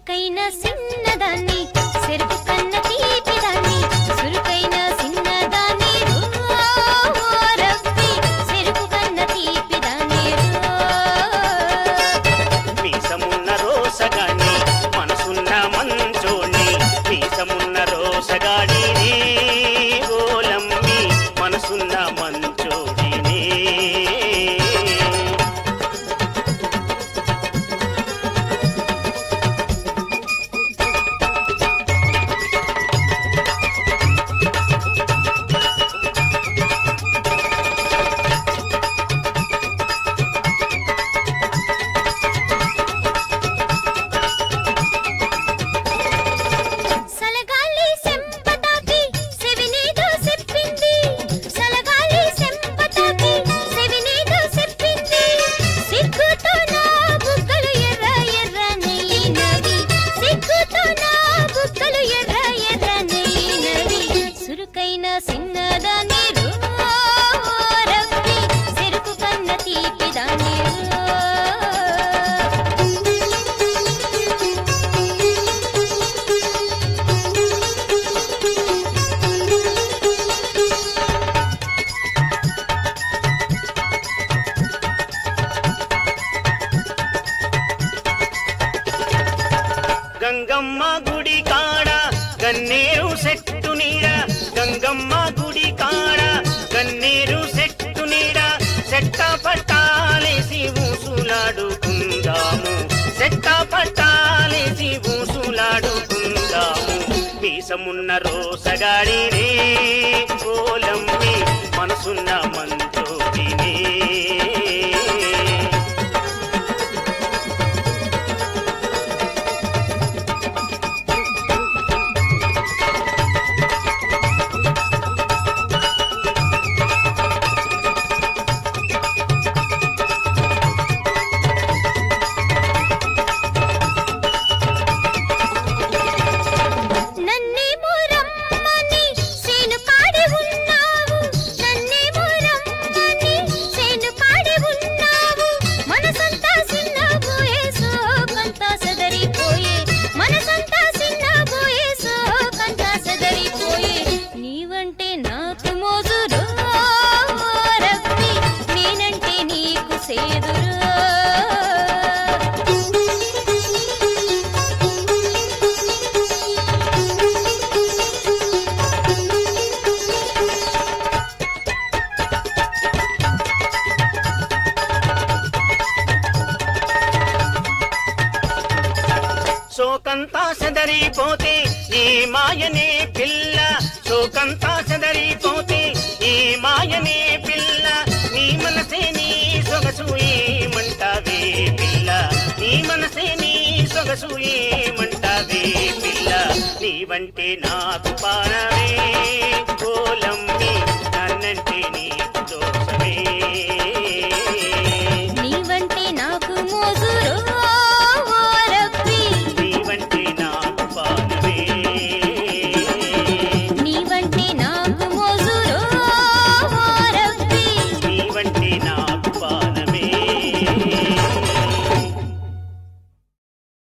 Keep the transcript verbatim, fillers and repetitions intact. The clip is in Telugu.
చురుకైన సిన్నదాన్ని సెరుకు కన్న తీపిదాన్ని చురుకైన సిన్నదాన్ని రో రబ్బి సెరుకు కన్న తీపిదాన్ని రో మీసమున్న రోసగాని మనసున్న మంచోణ్ణి మీసమున్న రోసగాడిని ఓలమ్మి మనసున్న మంచోడిని సలగాలి సెంపతాకి సెవినేదో చెప్పింది సలగాలి సెంపతాకి సెవినేదో చెప్పింది సిగ్గుతో నా బుగ్గలు ఎర్ర ఎర్ర నెయ్యినవి సిగ్గుతో నా బుగ్గలు ఎర్ర ఎర్ర నెయ్యినవి చురుకైన సిన్నదాన్ని రో రబ్బి సెరుకు కన్న తీపిదాన్ని రో గంగమ్మ గుడి కాడ గన్నేరు సెట్టు నీడ గంగమ్మ గుడి కాడ గన్నేరు సెట్టు నీడ సెట్ట పట్టాలేసి ఊసులాడుకుందాము సెట్ట పట్టాలేసి ఊసులాడుకుందాము మీసమున్న రోసగాడిని ఓలమ్మి మనసున్న మంచోడిని నన్నేమో రమ్మని సేను కాడి ఉన్నావు నన్నేమో రమ్మని సేను కాడి ఉన్నావు మనసంతా సిన్నబోయే సోకంతా సదరిపోయే మనసంతా సిన్నబోయే సోకంతా సదరిపోయే నీవంటే నాకు మోజురో రబ్బి నేనంటే నీకు సేదురో శోకంతా సెదరిపోతే ఈ మాయనే పిల్ల శోకంతా సెదరిపోతే ఈ మాయనే పిల్ల నీ మనసే నీ సొగసు ఏమంటావే పిల్ల నీ మనసే నీ సొగసు ఏమంటావే పిల్ల నీవంటే నాకు పారవే ఓలమ్మి